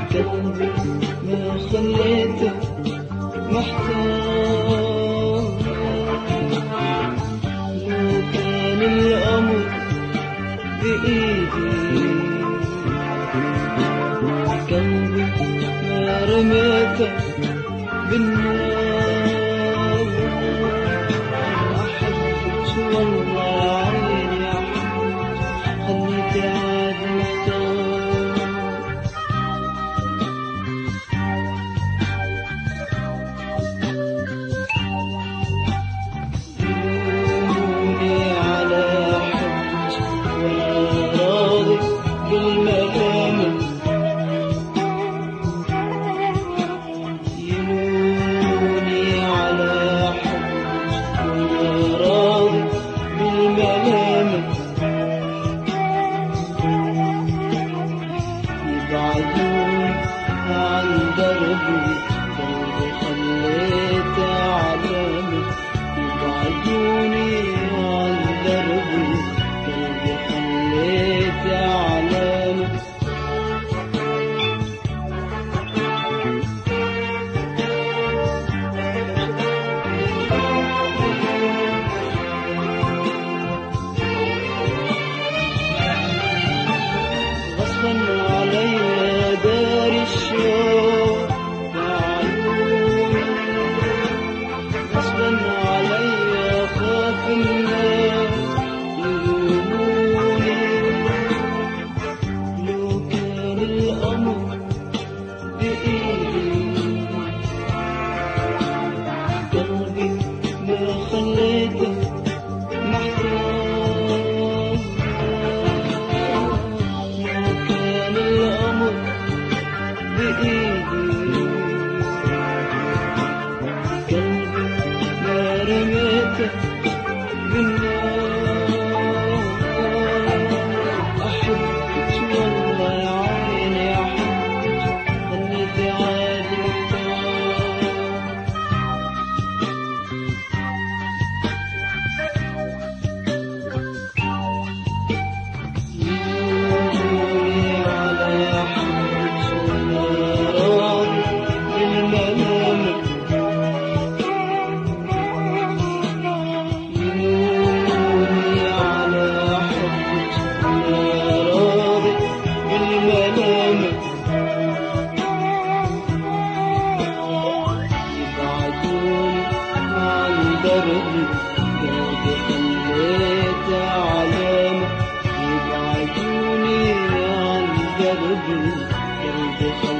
قلبي ما خليته محتار. لو كان الأمر بإيدي قلبي ما رميته بالنار. أحبك والله عيني أحبك خليتي عاد محتار. يلوموني على حبك ولا راضي بالملامة. يلوموني على حبك ولا راضي بالملامة. يبعدون عن دربي قلبي خليته علامة. يبعدوني عن دربي قلبي خليته علامة. غصبا عليا دار الشوق بعيوني. غصبا عليا خاف الناس يلوموني. لو كان الأمر بإيدي قلبي ما خليته محتار. لو كان الأمر بإيدي قلبي ما رميته بالنار. أحبك والله يا عيني أحبك خليتي عاد محتار. يلوموني على حبك ولا راضي بالملامة. يلوموني على حبك ولا راضي بالملامة. يبعدوني عن دربي قلبي خليته علامة. يبعدوني عن دربي قلبي خليته